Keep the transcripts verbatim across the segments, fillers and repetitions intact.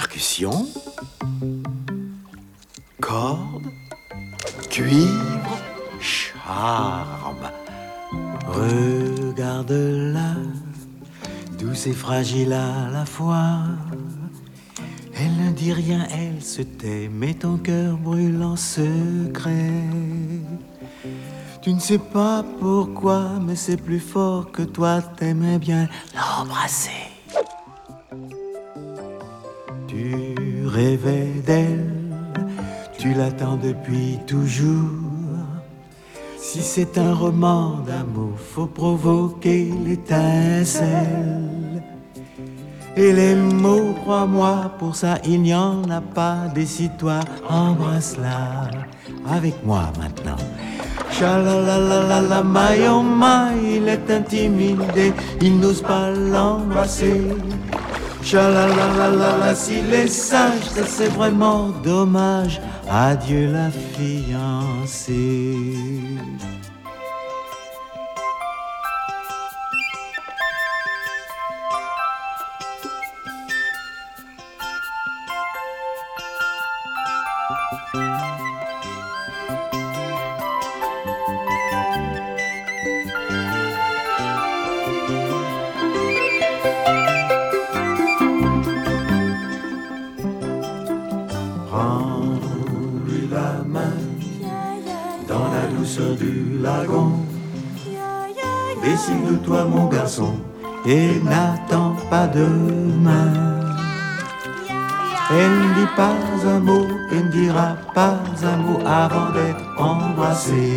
percussion, cordes, cuivre, charme. Regarde-la, douce et fragile à la fois. Elle ne dit rien, elle se tait, mais ton cœur brûle en secret. Tu ne sais pas pourquoi, mais c'est plus fort que toi, t'aimerais bien l'embrasser. Tu rêvais d'elle, tu l'attends depuis toujours. Si c'est un roman d'amour, faut provoquer l'étincelle. Et les mots, crois-moi, pour ça il n'y en a pas. Décide-toi, embrasse-la avec moi maintenant. Cha-la-la-la-la-la, my oh my, il est intimidé, il n'ose pas l'embrasser. Cha-la-la-la-la-la, s'il est sage, ça c'est vraiment dommage. Adieu la fiancée. Prends-lui la main dans la douceur du lagon. Décide-toi mon garçon et n'attends pas demain. Elle ne dit pas un mot et ne dira pas un mot avant d'être embrassée.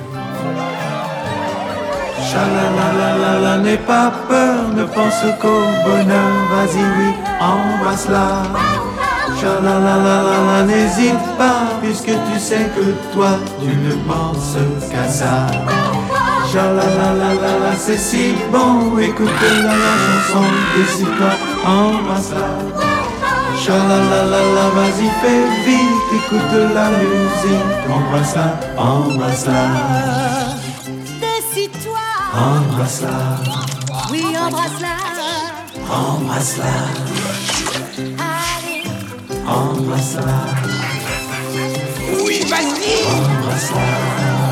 Cha-la-la-la-la-la, n'aie pas peur, ne pense qu'au bonheur. Vas-y, oui, embrasse-la. Cha-la-la-la-la-la, n'hésite pas, puisque tu sais que toi, tu ne penses qu'à ça. Cha-la-la-la-la-la, c'est si bon, écoute-la la chanson, décide-toi, embrasse-la. Cha-la-la-la-la, vas-y, fais vite, écoute la musique, embrasse-la, embrasse-la. Décide-toi, embrasse-la, oui, embrasse-la. embrasse-la, Allez, embrasse-la, Oui, vas-y. embrasse-la.